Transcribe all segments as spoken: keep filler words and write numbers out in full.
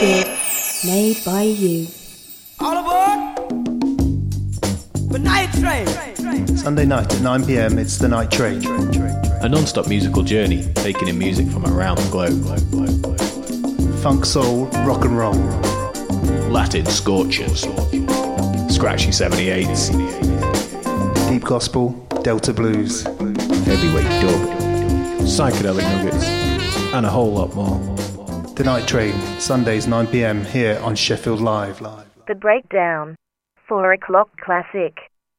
classic made by you. All aboard the Night Train. Sunday night at nine p.m. it's the Night Train. A non-stop musical journey, taking in music from around the globe. Funk, soul, rock and roll. Latin scorchers. Scratchy seventy-eights. Deep gospel, Delta blues. Heavyweight dub. Psychedelic nuggets. And a whole lot more. The Night Train, Sundays nine p.m. here on Sheffield Live. The Breakdown. Four o'clock classic.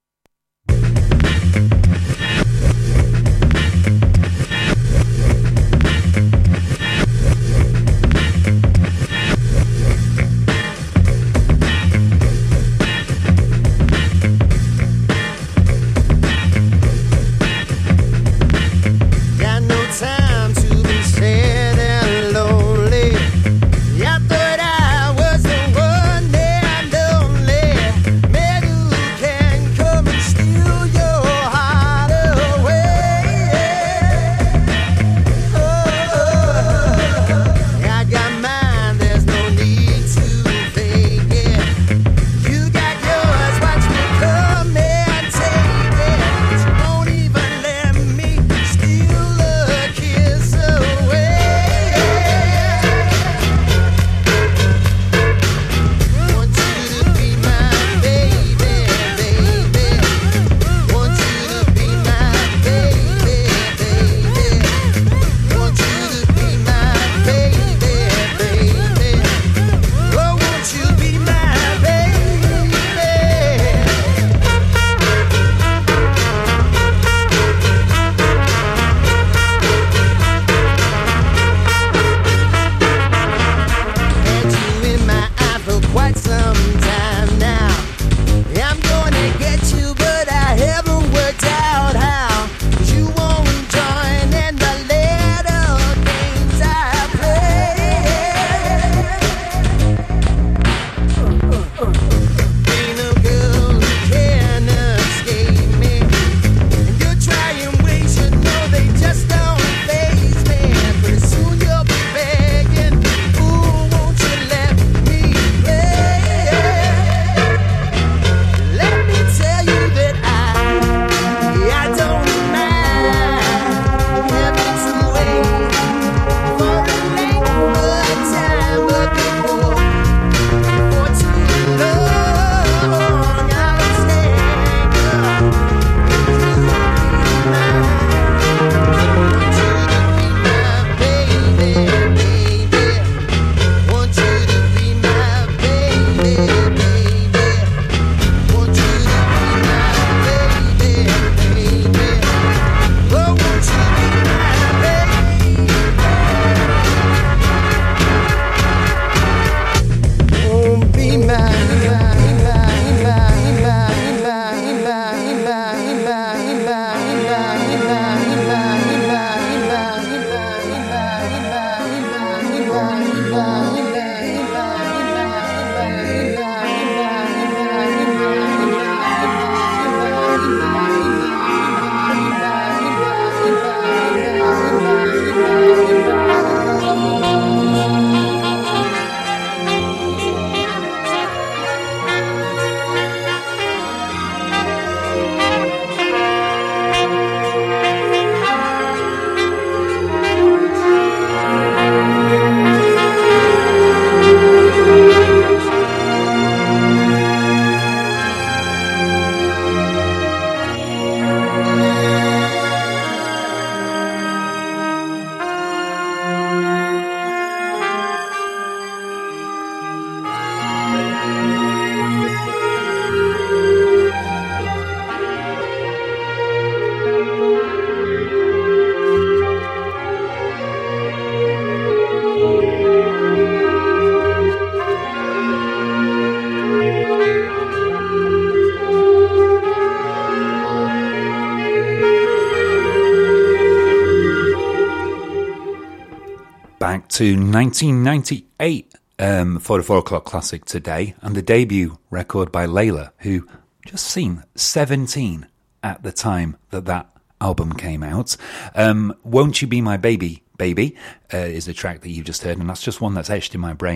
To nineteen ninety-eight um, for the four o'clock classic today, and the debut record by Layla, who just seemed seventeen at the time that that album came out. Um, Won't You Be My Baby, Baby uh, is the track that you've just heard, and that's just one that's etched in my brain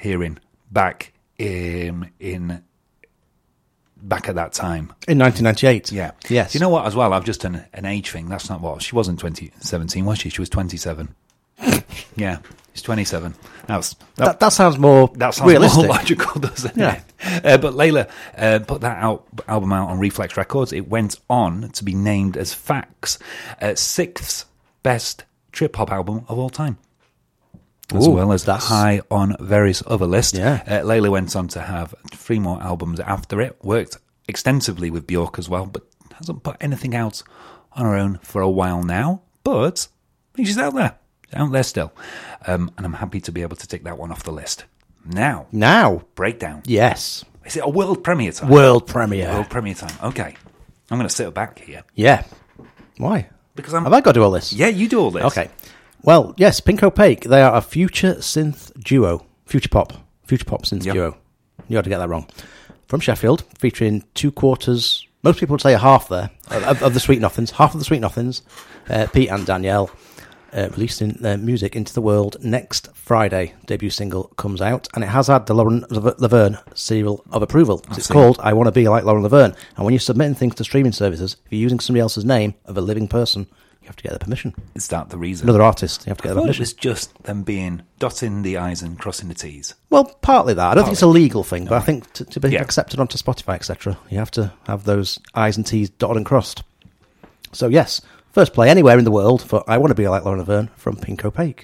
hearing back in in back at that time. In nineteen ninety-eight? Yeah. Yes. Do you know what, as well? I've just done an age thing. That's not what... She wasn't twenty seventeen, was she? She was twenty-seven. Yeah, she's twenty-seven. That's, that, that, that sounds more that sounds realistic. more logical, doesn't Yeah. it? Uh, but Layla uh, put that out, album out on Reflex Records. It went on to be named as Fax, uh, sixth best trip-hop album of all time. As Ooh, well as that's- high on various other lists. Yeah. Uh, Layla went on to have three more albums after it, worked extensively with Bjork as well, but hasn't put anything out on her own for a while now. But I think she's out there. She's out there still. Um, and I'm happy to be able to tick that one off the list. Now, Now, Breakdown. yes. Is it a world premiere time? World premiere. World premiere time. Okay. I'm going to sit back here. Yeah. Why? Because I'm... Have I got to do all this? Yeah, you do all this. Okay. Well, yes, Pink Opaque. They are a future synth duo. Future pop. Future pop synth Yep. duo. You had to get that wrong. From Sheffield, featuring two quarters, most people would say a half there, of, of the Sweet Nothings. Half of the Sweet Nothings. Uh, Pete and Danielle. Uh, releasing their music into the world next Friday. Debut single comes out, and it has had the Lauren Laverne seal of approval. It's see. called I Want to Be Like Lauren Laverne. And when you're submitting things to streaming services, if you're using somebody else's name of a living person, you have to get their permission. Is that the reason? Another artist, you have to get I their thought it permission. was just them being dotting the I's and crossing the T's. Well, partly that. I don't think it's a Partly. legal thing, but I think to, to be Yeah. accepted onto Spotify, et cetera, you have to have those I's and T's dotted and crossed. So yes, first play anywhere in the world for I Want to Be Like Lauren Laverne from Pink Opaque.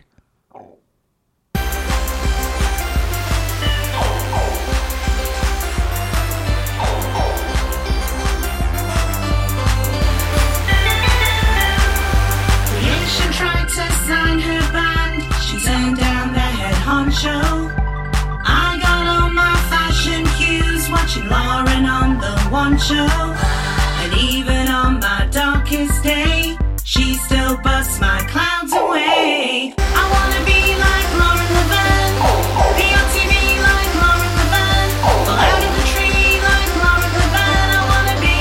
She tried to sign her band, she turned down the head honcho. I got all my fashion cues, watching Lauren on the One Show. And even on my darkest day, she still busts my clouds away. I wanna be like Lauren Laverne, be on T V like Lauren Laverne, fall out of the tree like Lauren Laverne. I wanna be,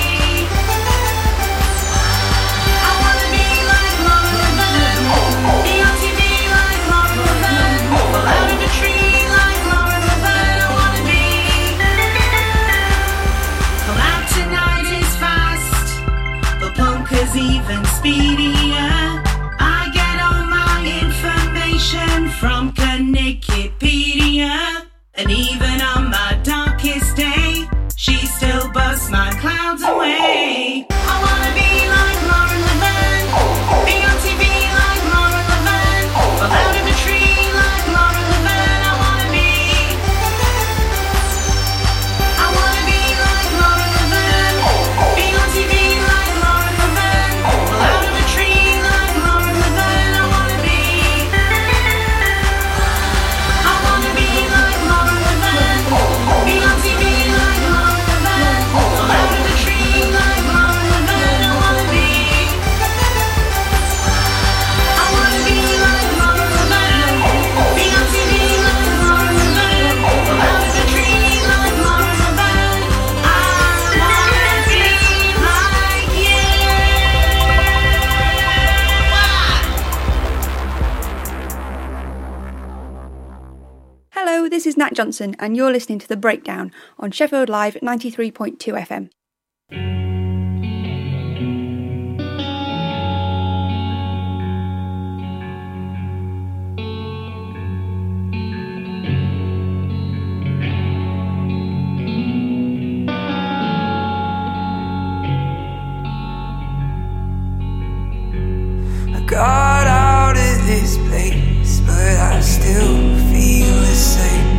I wanna be like Lauren Laverne, be on T V like Lauren Laverne, fall out of a tree like Lauren Laverne. I wanna be, come out tonight is fast, but punker's even speedier. I get all my information from Connectipedia, and even on my darkest day, she still busts my clouds away. I wanna be like Lauren Laverne, be on T V like Lauren Laverne, fall out of a tree like Lauren Laverne. I wanna be, I wanna be like Lauren Laverne, be on T V like Lauren Laverne, fall out of a tree like Lauren Laverne. I wanna be, I wanna be like Lauren Laverne, be on T V like Lauren Laverne, fall out of a tree like Lauren Laverne. I wanna be, I wanna be like Lauren Laverne, be on T V like Lauren Laverne, fall out of a tree like Lauren Laverne. I wanna be like you. Hello, this is Nat Johnson, and you're listening to The Breakdown on Sheffield Live ninety-three point two F M. I got out of this place, but I still feel the same.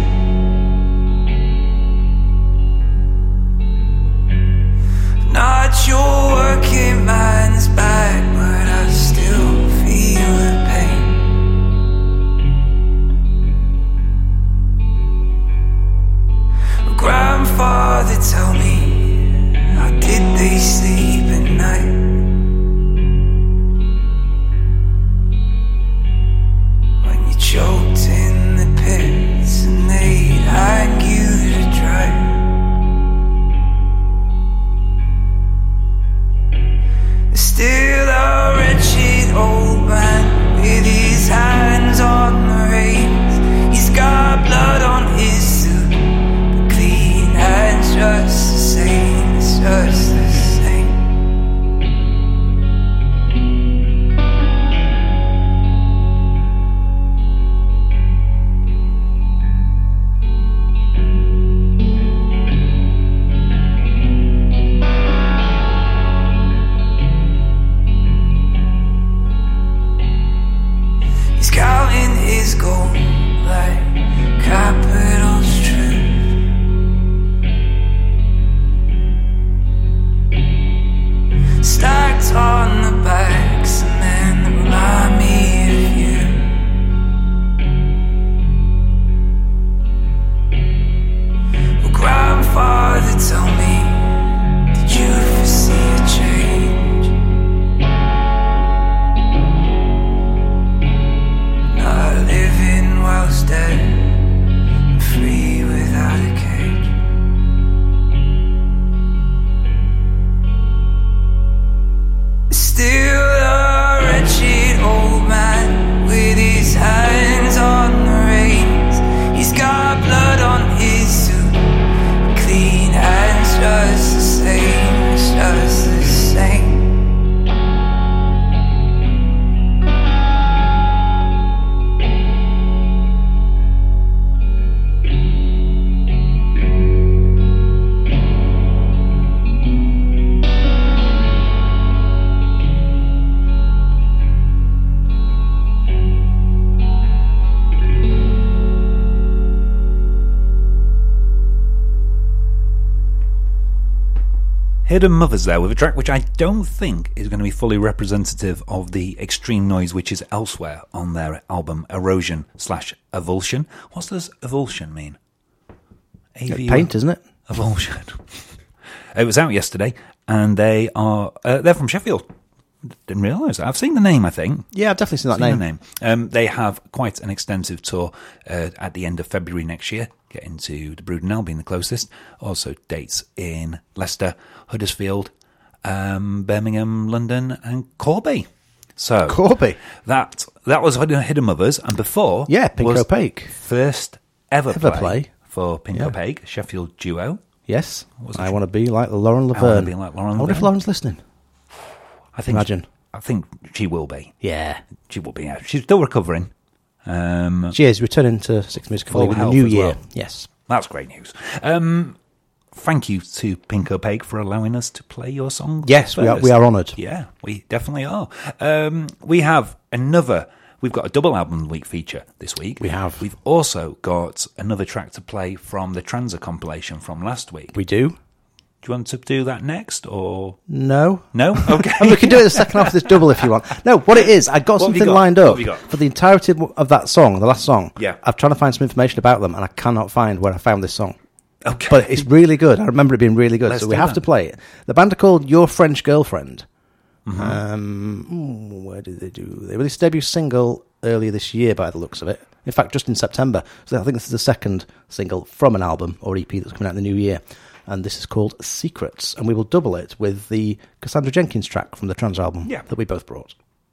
Hidden Mothers there with a track which I don't think is going to be fully representative of the extreme noise which is elsewhere on their album Erosion slash Avulsion. What does Avulsion mean? A V Paint, isn't it? Avulsion. It was out yesterday, and they are uh, they're from Sheffield. Didn't realise that. I've seen the name, I think. Yeah, I've definitely seen that seen name. The name. Um, they have quite an extensive tour uh, at the end of February next year, getting to the Brudenell being the closest. Also dates in Leicester, Huddersfield, um, Birmingham, London and Corby. So Corby. That that was Hidden Mothers, and before yeah, Pink was Opaque. First ever, ever play, play for Pink yeah. Opaque, Sheffield duo. Yes, I want to be like Lauren Laverne. I want to be like Lauren I wonder Laverne. if Lauren's listening. I think Imagine. She, I think she will be. Yeah. She will be. Yeah. She's still recovering. Um, she is returning to Six Musical League in the new year. Well. Yes. That's great news. Um, thank you to Pink Opaque for allowing us to play your song. Yes, first. we are, we are honoured. Yeah, we definitely are. Um, we have another... We've got a double album of the week feature this week. We have. We've also got another track to play from the Transa compilation from last week. We do. Do you want to do that next, or no? No, okay. I mean, we can do it the second half of this double if you want. No, what it is, I got what something got? lined up got? for the entirety of that song, the last song. Yeah, I'm trying to find some information about them, and I cannot find where I found this song. Okay, but it's really good. I remember it being really good, Let's so we have that. to play it. The band are called Your French Girlfriend. Mm-hmm. Um, where did they do? They released a debut single earlier this year, by the looks of it. In fact, just in September. So I think this is the second single from an album or E P that's coming out in the new year. And this is called Secrets, and we will double it with the Cassandra Jenkins track from the Trans album yeah. that we both brought.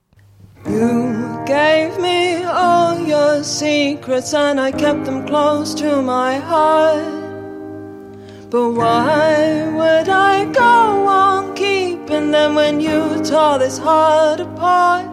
You gave me all your secrets and I kept them close to my heart. But why would I go on keeping them when you tore this heart apart?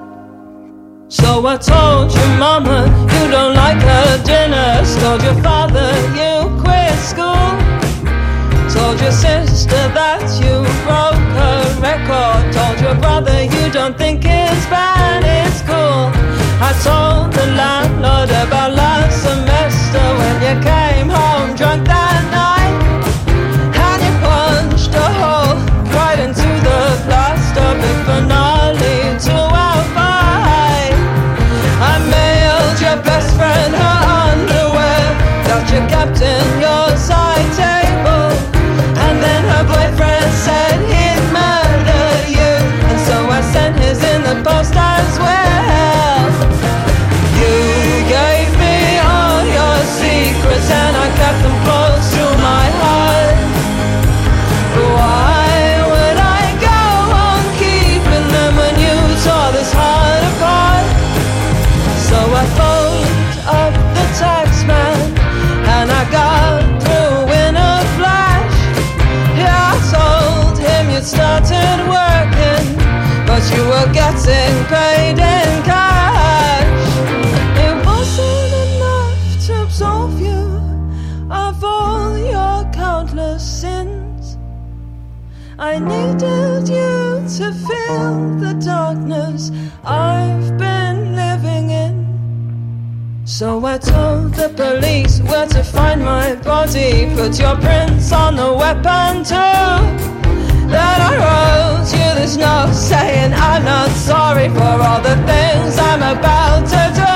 So I told your mama you don't like her dinner, told your father you quit school, told your sister that you broke her record, told your brother you don't think it's bad, it's cool. I told the landlord about last semester when you came home drunk that night, and you punched a hole right into the plaster, big finale to our fight. I mailed your best friend her underwear, got you kept in your side table, and then her boyfriend said he'd murder you, and so I sent his in the post as well. You gave me all your secrets and I kept them close to my heart. But why would I go on keeping them when you tore this heart apart? So I phoned up the tax man and I got through in a flash. Yeah, I told him you'd started working, but you were getting paid in cash. It wasn't enough to absolve you of all your countless sins. I needed you to fill the darkness I've been living in. So I told the police where to find my body, put your prints on the weapon too. Then I wrote you this note saying I'm not sorry for all the things I'm about to do.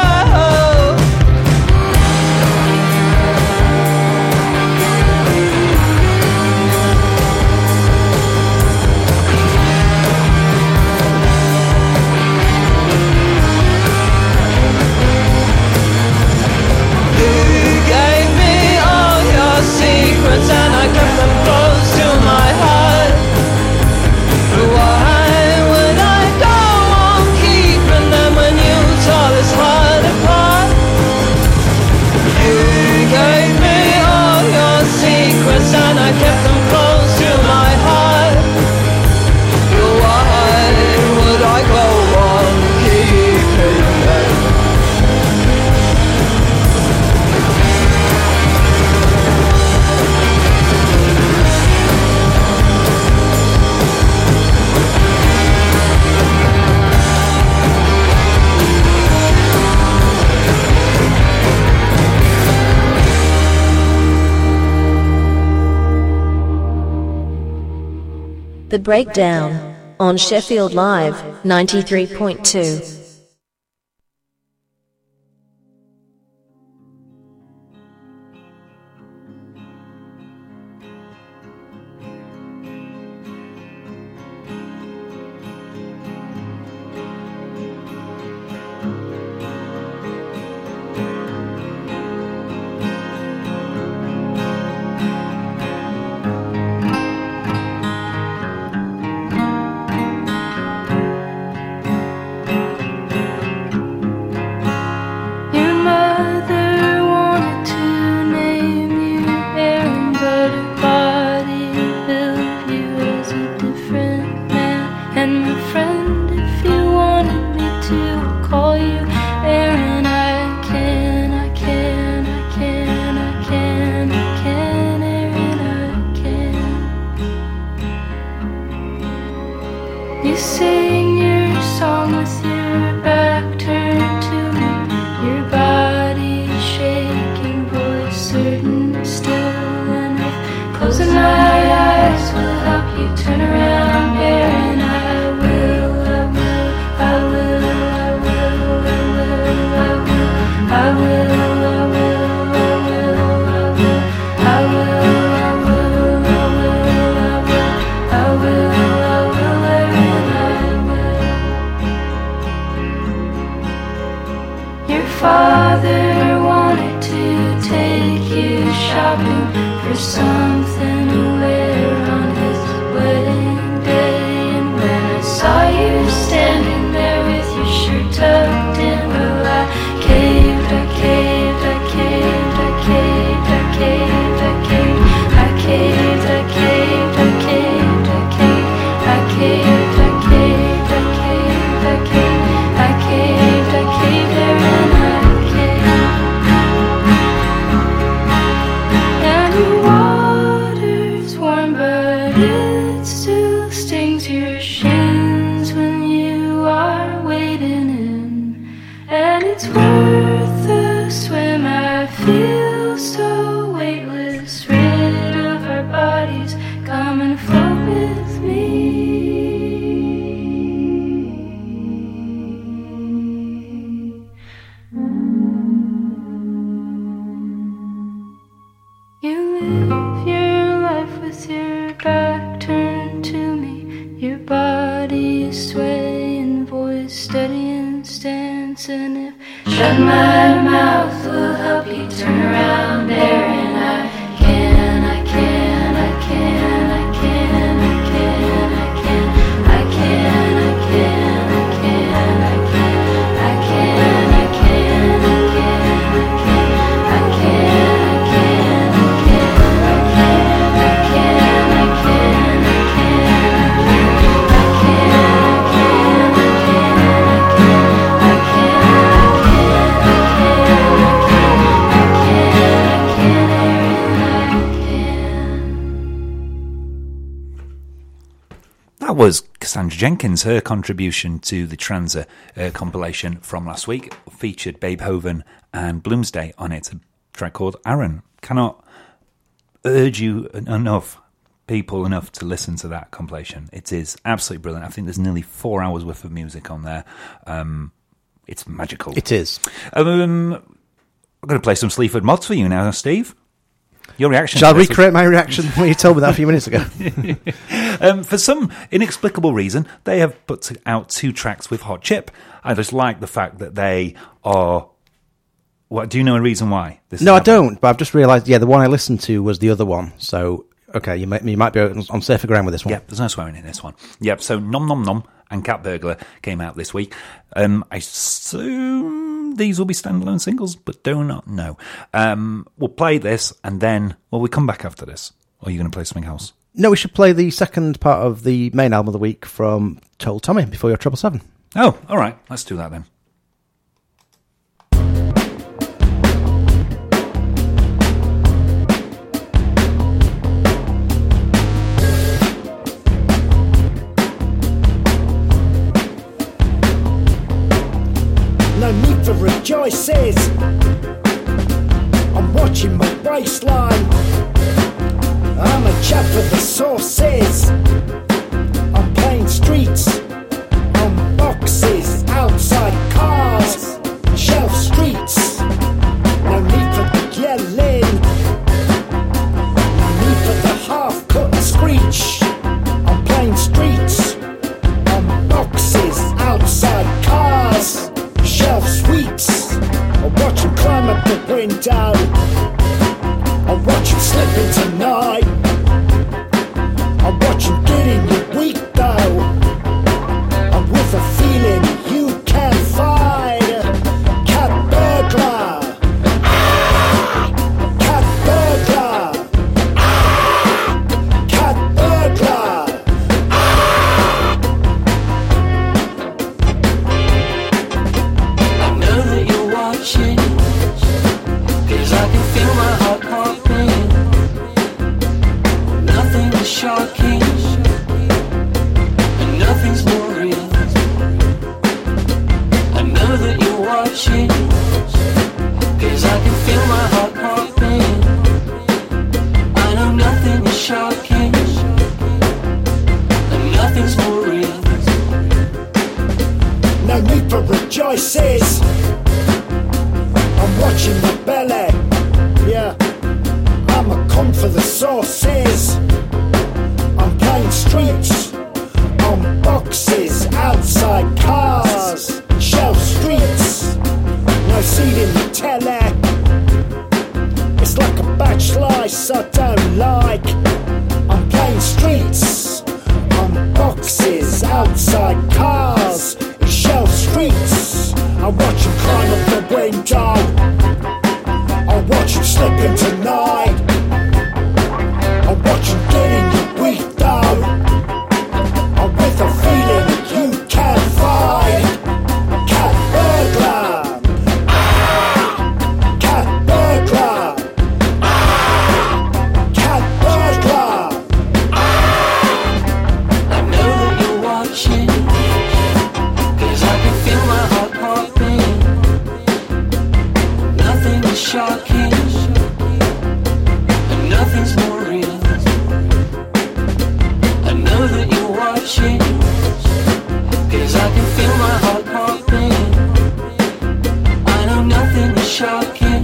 Secrets and I kept them close to my heart. Why would I go on keeping them when you tore this heart The Breakdown on Sheffield Live ninety-three point two. Was Cassandra Jenkins. Her contribution to the Transer uh, compilation from last week featured Beethoven and Bloomsday on it, a track called Aaron. Cannot urge you enough, people enough, to listen to that compilation. It is absolutely brilliant. I think there's nearly four hours worth of music on there. Um, it's magical. It is. Um, I'm going to play some Sleaford Mods for you now, Steve. Your reaction. Shall I recreate my reaction when you told me that a few minutes ago? um, for some inexplicable reason, they have put out two tracks with Hot Chip. I just like the fact that they are... What, do you know a reason why? This no, I don't, but I've just realised, yeah, the one I listened to was the other one. So, okay, you might, you might be on safer ground with this one. Yeah, there's no swearing in this one. Yep, so Nom Nom Nom and Cat Burglar came out this week. Um, I assume these will be standalone singles, but do not know. Um, we'll play this, and then, well, we come back after this. Or are you going to play something else? No, we should play the second part of the main album of the week from Total Tommy, Before Your Trouble Seven. Oh, all right, let's do that then. No need for rejoices. I'm watching my waistline. I'm a chap for the sources. streets, on boxes, outside cars, shelf streets. No need for yelling, no need for the half-cut and screech. On plain streets, on boxes, outside cars, shelf sweeps. I watch him climb up the window, I watch him slip into night. I watch him get in your week though, and with a feeling you can't fight. Cat burglar, ah! Cat burglar, ah! Cat burglar, ah! I know that you're watching, 'cause I can feel my heart pumping. Nothing is shocking, and nothing's more real. I know that you're watching, 'cause I can feel my heart pumping. I know nothing is shocking, and nothing's more real. No need for rejoices, I'm watching my belly, yeah. I'ma come for the sauces. On plain streets, on boxes, outside cars, shelf streets. No seat in the telly, it's like a batch slice I don't like. On plain streets, on boxes, outside cars, shelf streets. I watch him climb up the window, I watch him slip into night. I watch him get in your week though, I'm with a feeling you can't fight. Cat burglar, ah! Cat burglar, ah! Cat burglar, I know that you're watching, 'cause I can feel my heart pumping. Nothing is shocking, and nothing's more real. I know that you're watching, 'cause I can feel my heart pumping. I know nothing is shocking,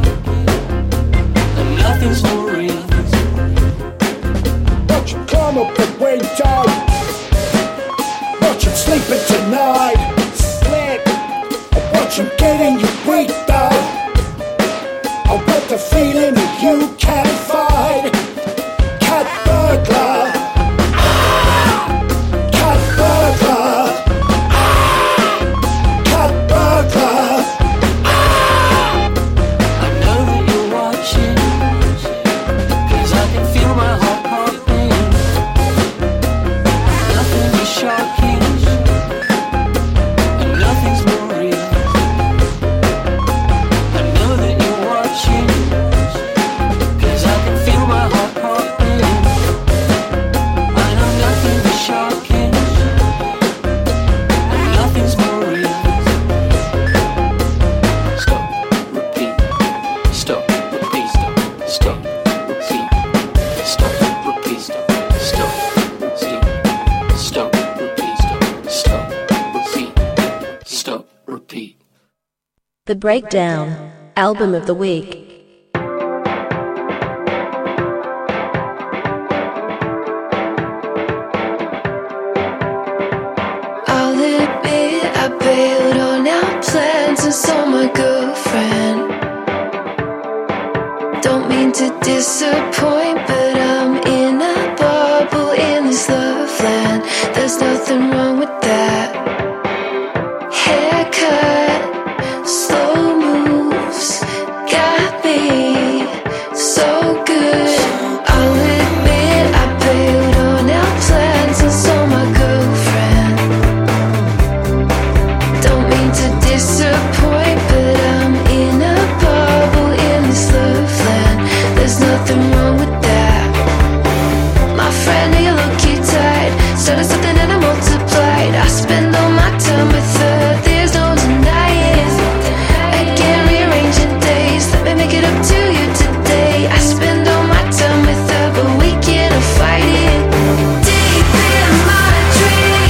and nothing's more real. watch him climb up the window, watch him sleeping tonight. Slip, I watch him get in your week though, I want the feeling that you can't fight. Cat burglar, ah! Cat burglar, ah! Cat burglar, ah! I know that you're watching, 'cause I can feel my heart pumping. Nothing is shocking, and nothing's more real. I know that you're watching, 'cause I can feel my heart pumping. I know nothing is shocking, and nothing's more real. Stop, repeat, stop, repeat, stop, repeat, stop, repeat, stop, repeat, stop, repeat, stop, repeat, stop, repeat. The Breakdown, Album of the Week. I'll admit I bailed on our plans and saw my girlfriend. Don't mean to disappoint, but I'm in a bubble in this love land. There's nothing wrong with that. Haircut, slow moves, got me so good. I'll admit I bailed on our plans and saw my girlfriend. Don't mean to disappoint, but I'm in a bubble in this love land. There's nothing wrong with that. My friend, you look cute tight. Started something and I multiplied. I spend all my time with her, there's no denying. Again, rearranging days, let me make it up to you today. I spend all my time with her, but we can't fight it. Deep in my dreams,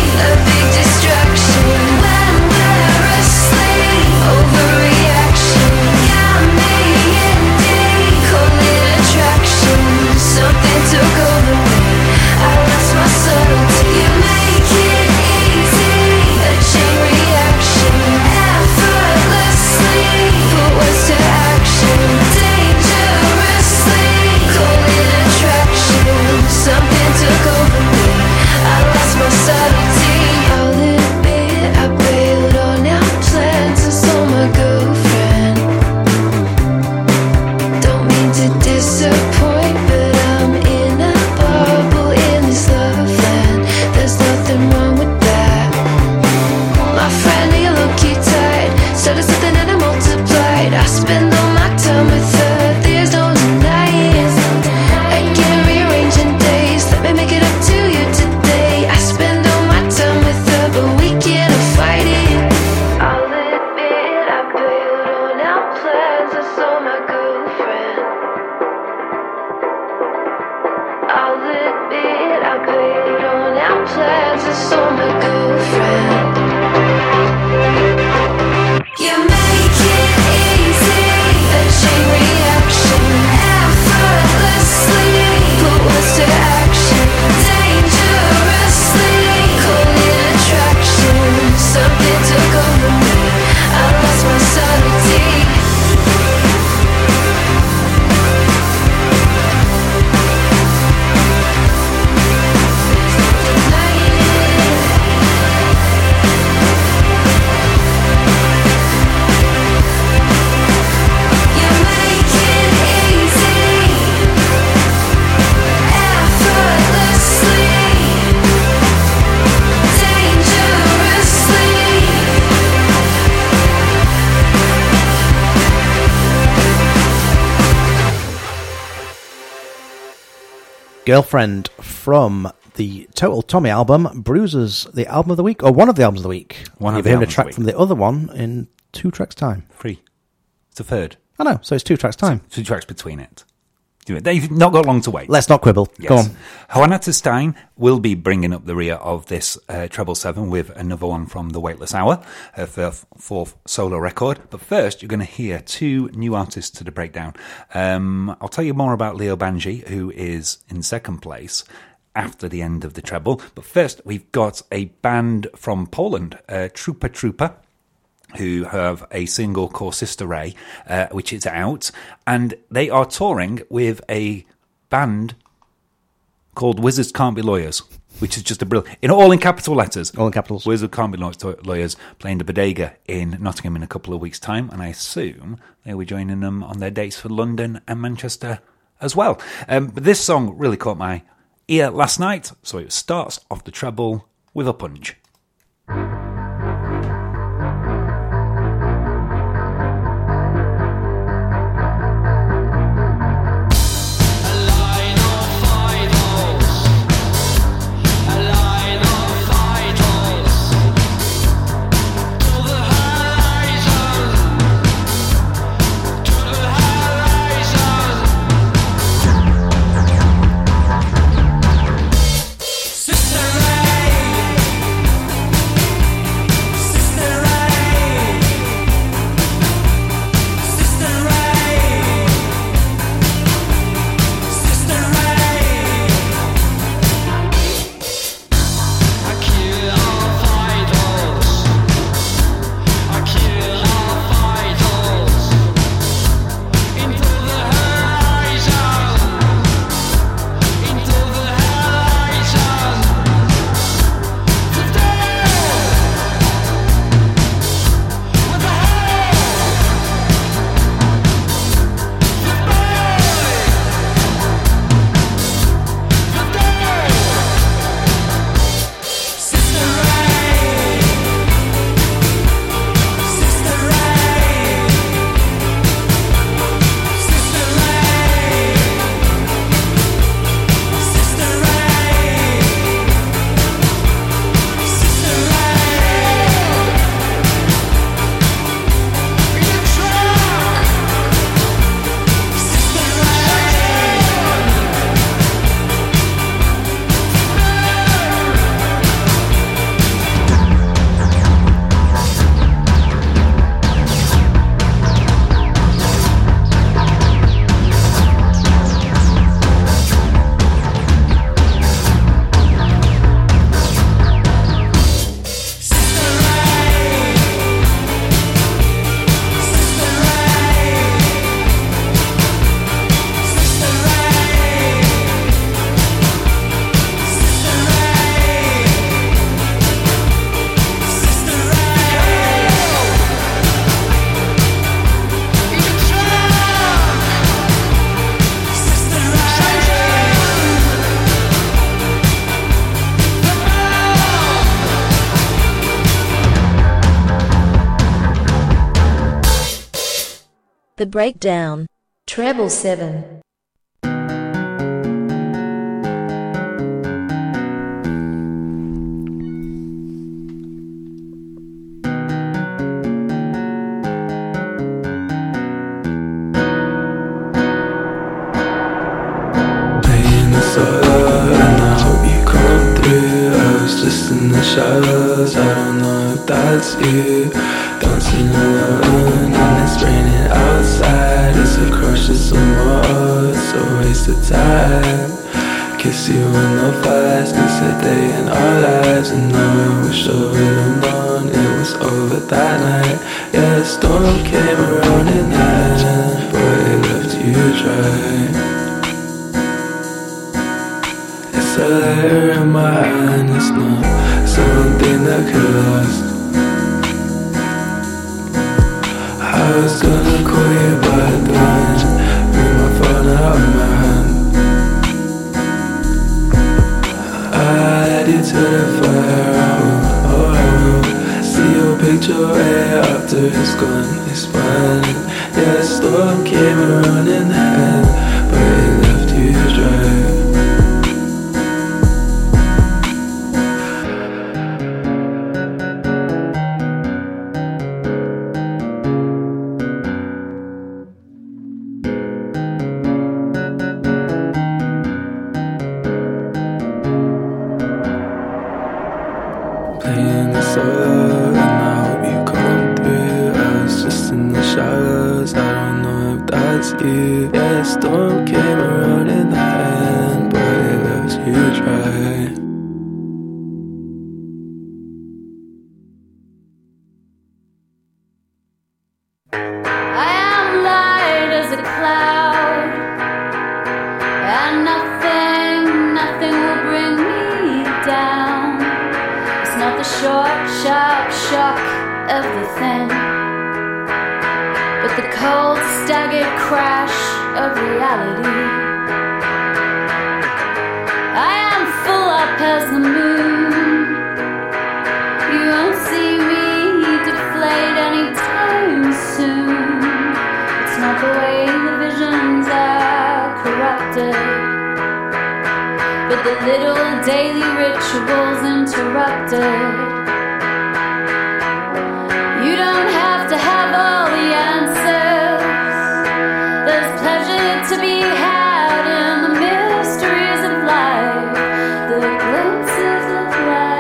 disappoint, but I'm in a bubble in this love land. There's nothing wrong with that. My friend, you look you tight. Started something and I multiplied. I spend all my time with her. There's no denying. I can't rearrange in days. Let me make it up to you today. I spend all my time with her, but we can't fight it. I'll admit I bailed on our plans. I saw my girlfriend. I'll admit I bailed on our plans. I saw my girlfriend. You make it easy, a chain reaction, effortlessly put words to action, dangerously call it attraction. Something took over me, I lost my sanity. Girlfriend from the Total Tommy album, Bruisers, the album of the week, or one of the albums of the week. One of You've the heard a albums of track the week. from the other one in two tracks' time. Three. It's a third. I know, so it's two tracks' time. Two tracks between it. They've not got long to wait. Let's not quibble. Yes. Go on. Juanita Stein will be bringing up the rear of this uh, treble seven with another one from The Weightless Hour, her fourth, fourth solo record. But first, you're going to hear two new artists to the breakdown. Um, I'll tell you more about Leo Banji, who is in second place after the end of the treble. But first, we've got a band from Poland, uh, Trooper Trooper, who have a single called Sister Ray, uh, which is out, and they are touring with a band called Wizards Can't Be Lawyers, which is just a brilliant, in all in capital letters. All in capitals. Wizards Can't Be Lawyers playing the Bodega in Nottingham in a couple of weeks' time, and I assume they'll be joining them on their dates for London and Manchester as well. Um, but this song really caught my ear last night, so it starts off the treble with a punch. Sister Ray, The Breakdown. Treble seven. Just in the shadows, I don't know if that's you. Dancing alone and it's raining outside. It's a crush, it's a more, it's a waste of time. Kiss you in the fast, it's a day in our lives. And now I wish I would've known it was over that night. Yeah, the storm came around and then, but it left you dry. It's a letter in my hand, it's not something that could last. I was gonna call you but then bring my phone out of my hand. I had you to the fire, I will, oh I will see your picture way after it's gone, it's fine. Yeah, the storm came around in hand, but it left you dry. But the little daily rituals interrupted. You don't have to have all the answers. There's pleasure to be had in the mysteries of life, the glimpses of life.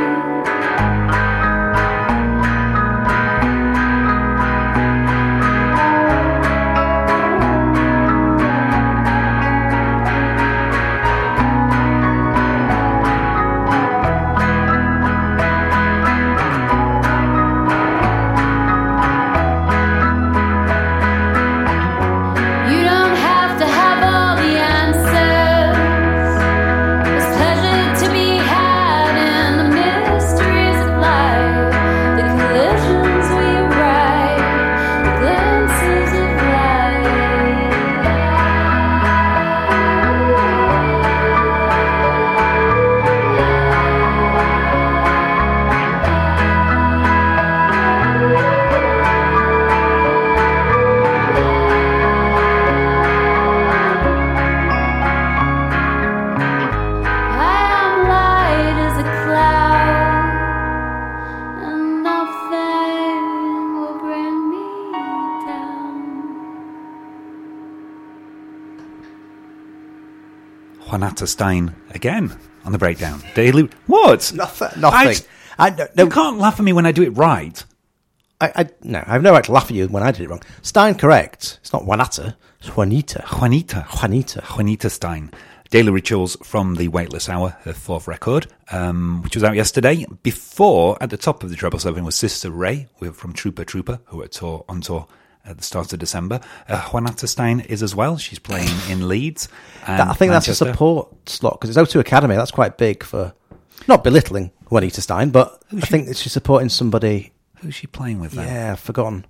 Juanita Stein again on the breakdown. Daily what? Nothing. Nothing. I, I, no, no. You can't laugh at me when I do it right. I, I no. I have no right to laugh at you when I did it wrong. Stein, correct. It's not Juanita. It's Juanita. Juanita. Juanita. Juanita Stein. Daily Rituals from the Weightless Hour, her fourth record, um, which was out yesterday. Before, at the top of the treble seven, was Sister Ray, from Trooper Trooper, who are tour, on tour at the start of December. Uh, Juanita Stein is as well. She's playing in Leeds. And that, I think Manchester. That's a support slot, because it's O two Academy. That's quite big for, not belittling Juanita Stein, but Who's I she? think that she's supporting somebody. Who's she playing with then? Yeah, I've forgotten.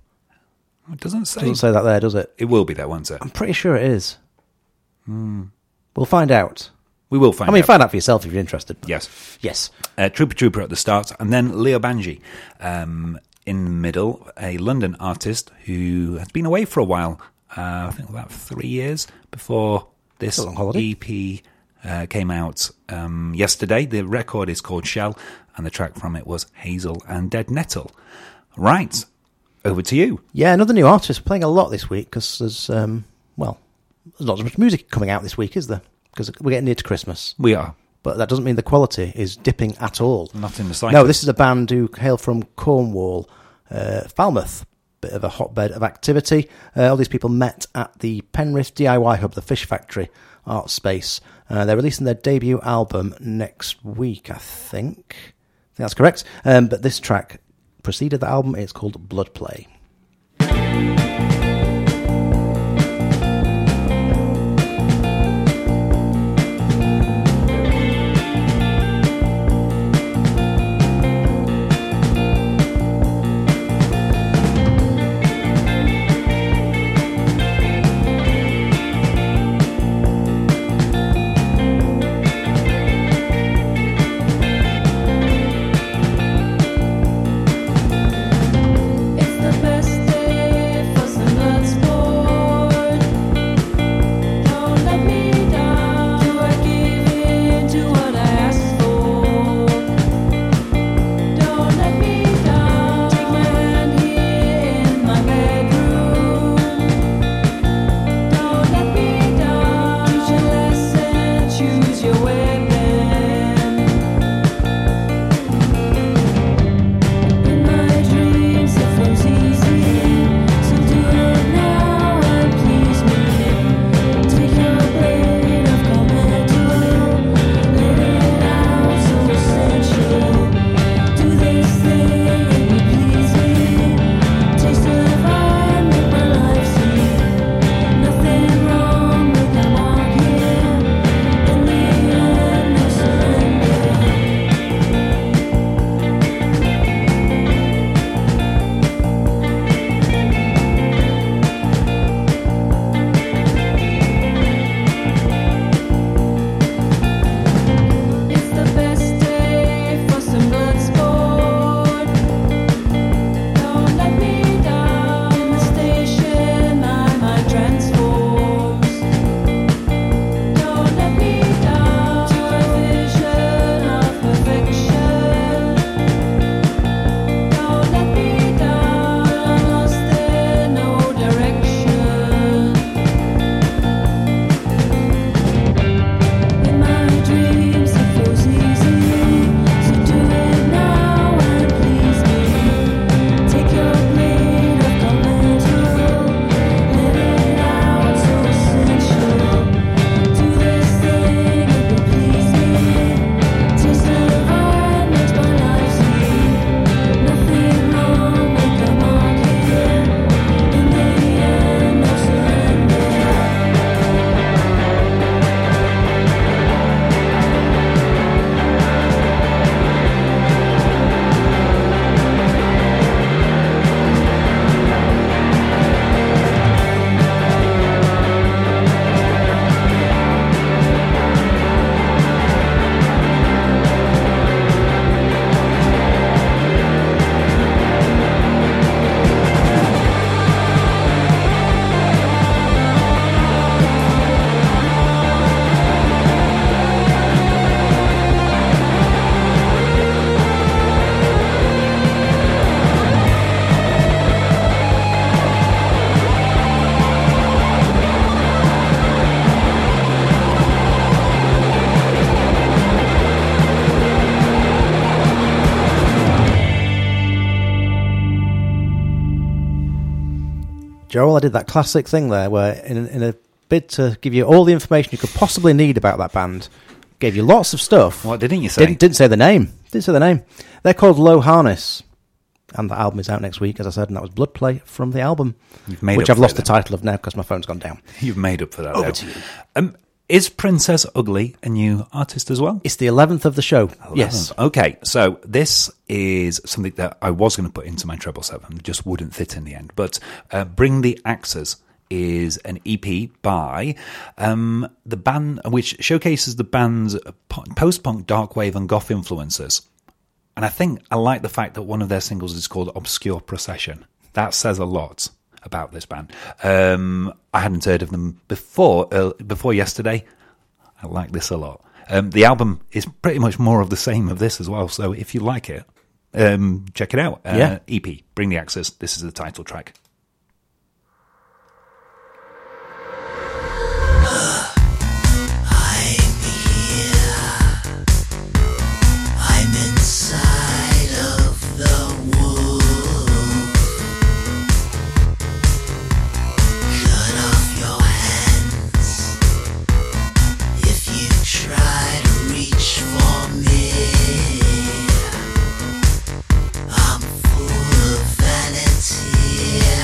It doesn't say. doesn't say that there, does it? It will be there, won't it? I'm pretty sure it is. Hmm. We'll find out. We will find out. I mean, find out for yourself if you're interested. Yes. Yes. Uh, Trooper Trooper at the start, and then Leo Banji um, in the middle, a London artist who has been away for a while, uh, I think about three years before this A long holiday. E P uh, came out um, yesterday. The record is called Shell, and the track from it was Hazel and Dead Nettle. Right, over to you. Yeah, another new artist playing a lot this week because there's, um, well, there's not as much music coming out this week, is there? Because we're getting near to Christmas. We are. But that doesn't mean the quality is dipping at all. Not in the slightest. No, this is a band who hail from Cornwall, uh, Falmouth, bit of a hotbed of activity. Uh, all these people met at the Penrith D I Y Hub, the Fish Factory art space. Uh, they're releasing their debut album next week, I think. I think that's correct. Um, but this track preceded the album. It's called Blood Play. It's the best day for some blood sport. Don't let me down. Do I give in to what I asked for? Don't let me down. Take my hand here in my bedroom. Don't let me down. Teach a lesson. Choose your weapon. In my dreams it flows easy, so do it now and please me. Take your blade of comedy, let it out so essential. Do this thing and you please me. Taste the fire, make my life see. Nothing wrong with the mark here. In the end, no surrender. It's the best day for some blood sport. Don't let me down. In the station, my mind transforms. Don't let me down to a vision of perfection. Don't let me down. I'm lost in no direction. In my dreams it flows easy, so do it now and please me. Take your blade of commentary, let it out so essential. Do this thing if you please me. Taste the fire makes my life see. Nothing wrong with the mark here. In the end, no surrender. Joel, I did that classic thing there where in, in a bid to give you all the information you could possibly need about that band, gave you lots of stuff. What didn't you say? Didn't, didn't say the name. Didn't say the name. They're called Low Harness. And the album is out next week, as I said, and that was Blood Play from the album. You've made which up I've for lost it the then. title of now because my phone's gone down. You've made up for that. Over though. to you. Um, is Princess Ugly a new artist as well? It's the eleventh of the show. Yes. eleventh. Okay, so this is something that I was going to put into my treble seven, just wouldn't fit in the end. But uh, Bring the Axes is an E P by um, the band, which showcases the band's po- post-punk, dark wave, and goth influences. And I think I like the fact that one of their singles is called Obscure Procession. That says a lot about this band. Um, I hadn't heard of them before uh, before yesterday. I like this a lot. Um, the album is pretty much more of the same of this as well. So if you like it, um, check it out. Uh, Yeah. E P, Bring the Axes. This is the title track. I'm inside of the wolf. Cut off your hands if you try to reach for me. I'm full of vanity.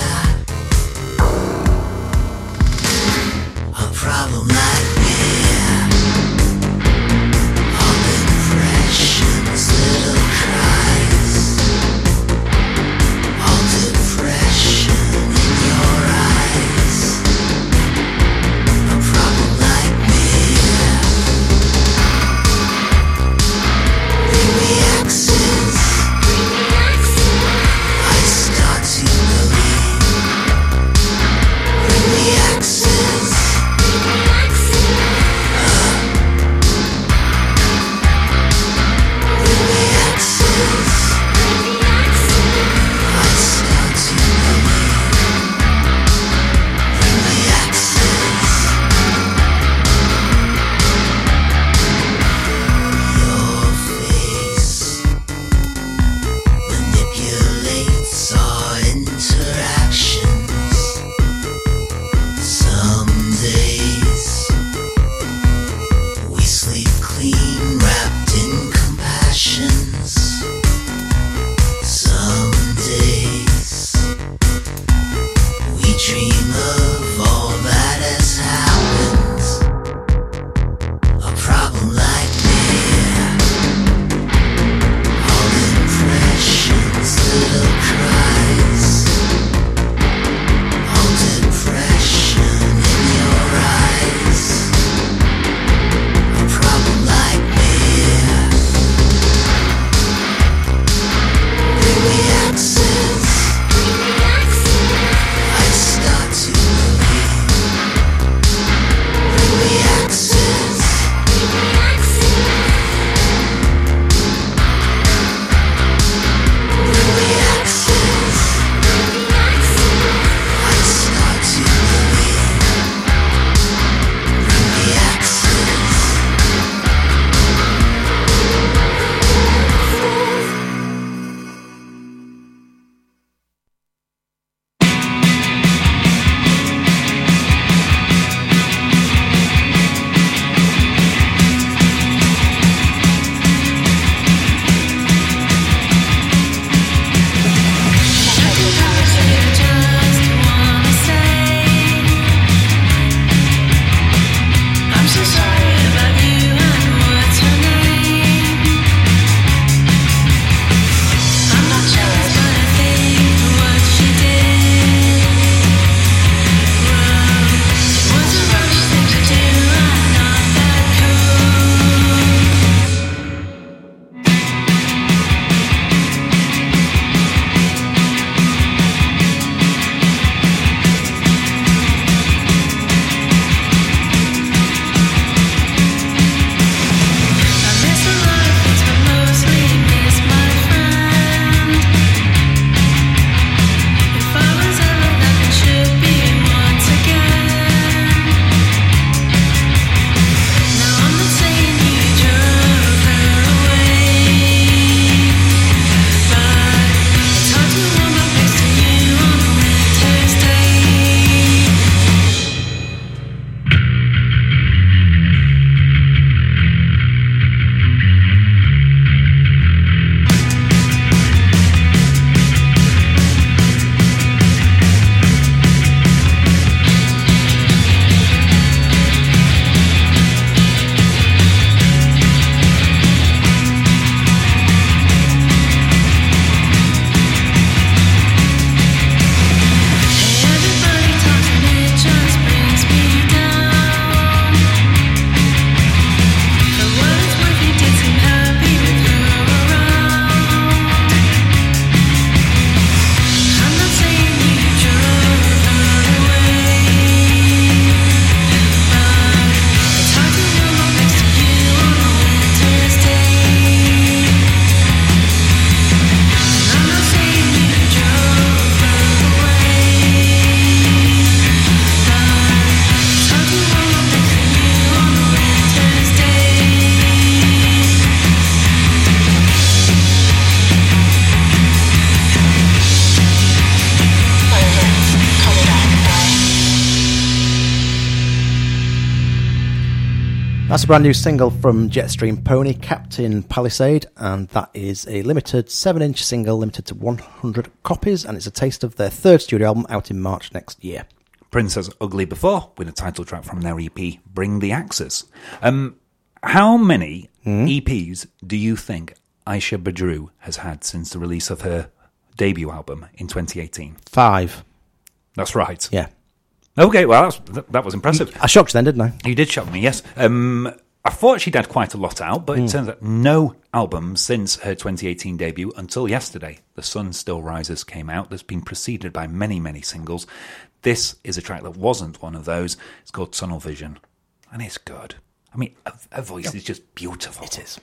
That's a brand new single from Jetstream Pony, Captain Palisade, and that is a limited seven inch single, limited to one hundred copies, and it's a taste of their third studio album out in March next year. Princess Ugly Before, with a title track from their E P, Bring the Axes. Um, how many mm. E Ps do you think Aisha Badru has had since the release of her debut album in twenty eighteen? Five. That's right. Yeah. Okay, well, that was, that was impressive. I shocked you then, didn't I? You did shock me, yes. Um, I thought she'd had quite a lot out, but mm. it turns out no album since her twenty eighteen debut until yesterday. The Sun Still Rises came out. That's been preceded by many, many singles. This is a track that wasn't one of those. It's called Tunnel Vision, and it's good. I mean, her, her voice yep. is just beautiful. It is.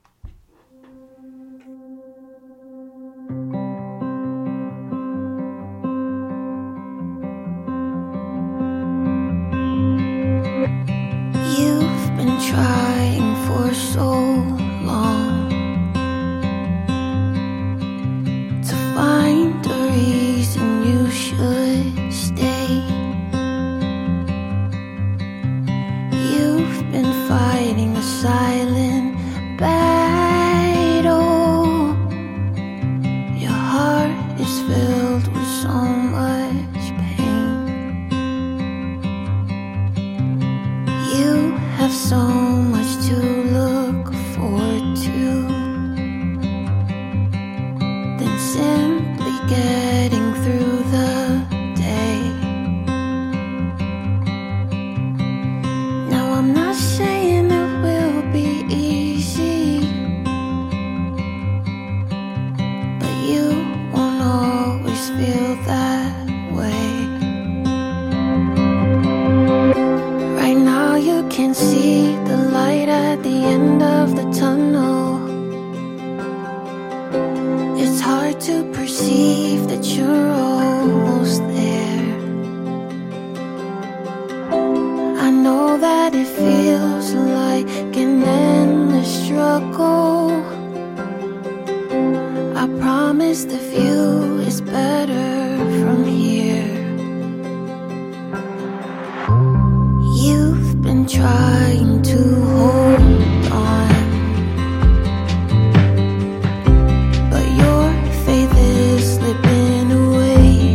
You've been trying for so long to find a reason you should stay. You've been fighting a silent battle. Your heart is filled with so much pain. You have so much to look forward to than simply getting through the day. Now I'm not saying it will be easy, but you won't always feel that way. Right now you can see the light at the end of the tunnel. It's hard to perceive that you're almost there. I know that it feels like an endless struggle. I promise the view is better from here. You've been trying to hold on, but your faith is slipping away.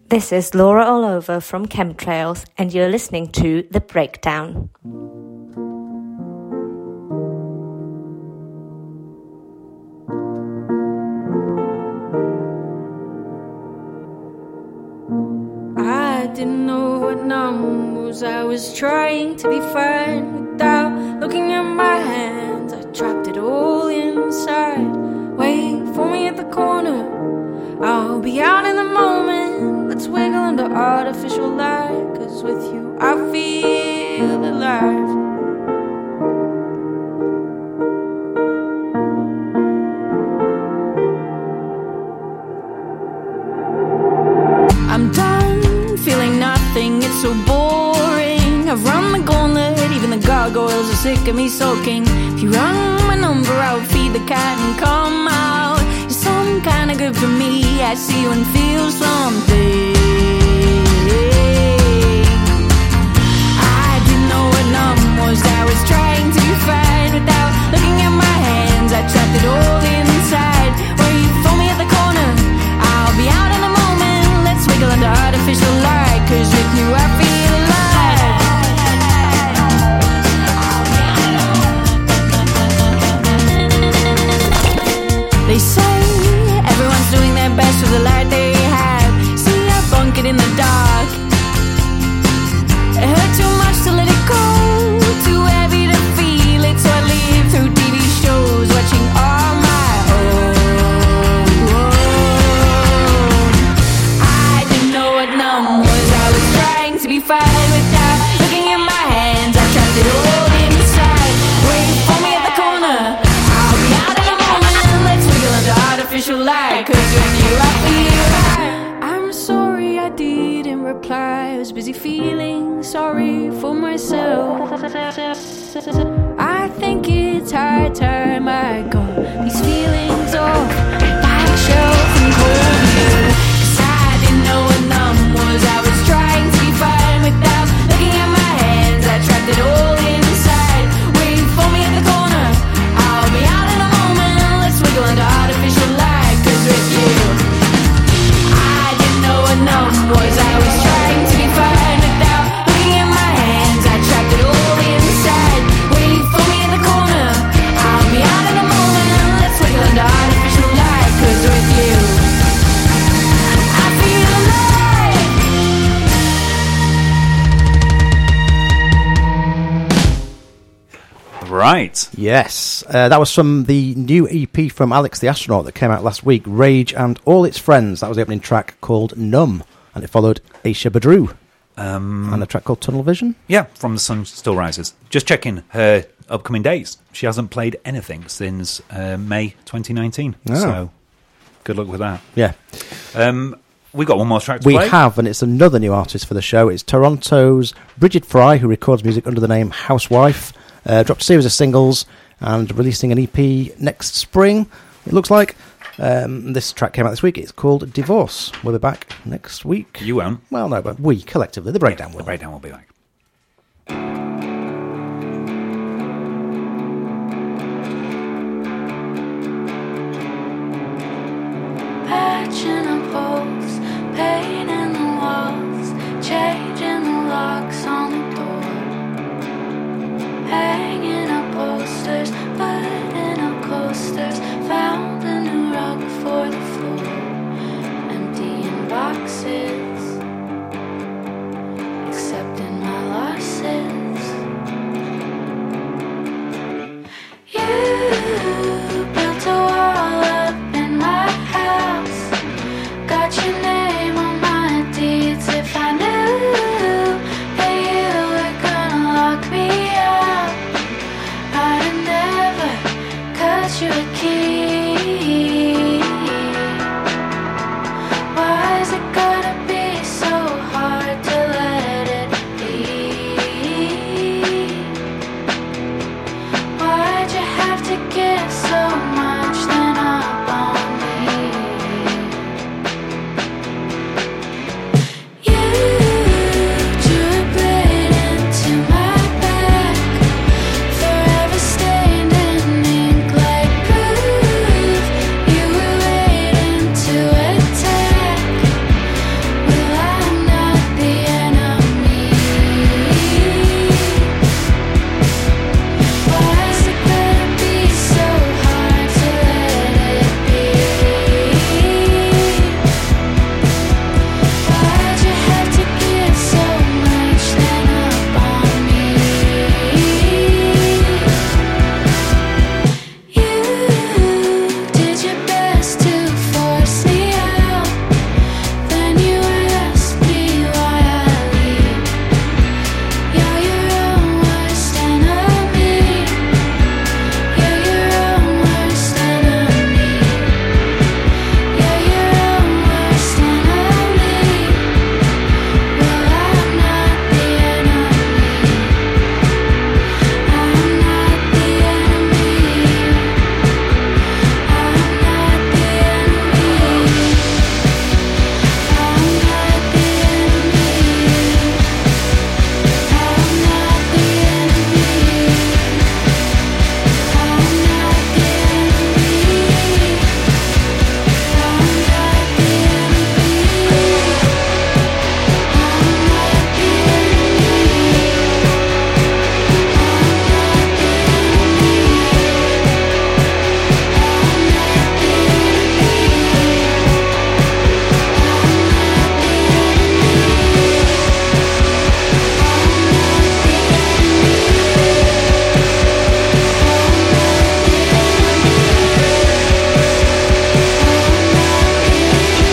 This is Laura All-Over from Chemtrails, and you're listening to The Breakdown. I didn't know what numb was. I was trying to be fine without looking at my hands. I trapped it all inside. Wait for me at the corner, I'll be out in a moment. Let's wiggle under artificial light, 'cause with you I feel alive. I'm done feeling nothing, it's so boring. I've run the gauntlet, even the gargoyles are sick of me sulking. If you run my number, I'll feed the cat and come out. You're some kind of good for me, I see you and feel something. I didn't know what numb was, I was trying to be fine without looking at my hands. I trapped it all inside. Where you phone me at the corner, I'll be out in a moment. Let's wiggle under artificial light, 'cause with you I feel alive. They say everyone's doing their best with the light they have. See, I bunk it in the dark. It hurt too much to let it go, too heavy to feel it, so I live through T V shows, watching all my own. I didn't know what numb was, I was trying to be fine without looking at my hands. I trapped it all inside. Wait for me at the corner, I'll be out in a moment. Let's wiggle under artificial light, 'cause with you I feel right. I'm sorry I didn't reply, I was busy feeling sorry for myself. I think it's high time I got these feelings off my shelf and called you. 'Cause I didn't know what numb was, I was trying to be fine without looking at my hands. I trapped it all inside. Wait for me at the corner, I'll be out in a moment. Let's wiggle under artificial light, 'cause with you I didn't know what numb was, I was trying to be fine without looking at my hands. I trapped it all inside. Wait for me in the corner, I'll be out in a moment. Let's wiggle under artificial light, 'cause with you I feel alive. Right. Yes, uh, that was from the new E P from Alex the Astronaut that came out last week, Rage and All Its Friends. That was the opening track called Numb, and it followed Aisha Badru Um, and a track called Tunnel Vision. Yeah, From the Sun Still Rises. Just checking her upcoming dates. She hasn't played anything since uh, May twenty nineteen. Oh. So, good luck with that. Yeah. Um, we got one more track to We play. have, and it's another new artist for the show. It's Toronto's Bridget Fry, who records music under the name Housewife. Uh, dropped a series of singles and releasing an E P next spring, it looks like. Um, this track came out this week. It's called Divorce. We'll be back next week. You won't. Well, no, but we, collectively, the Breakdown will. The Breakdown will be back.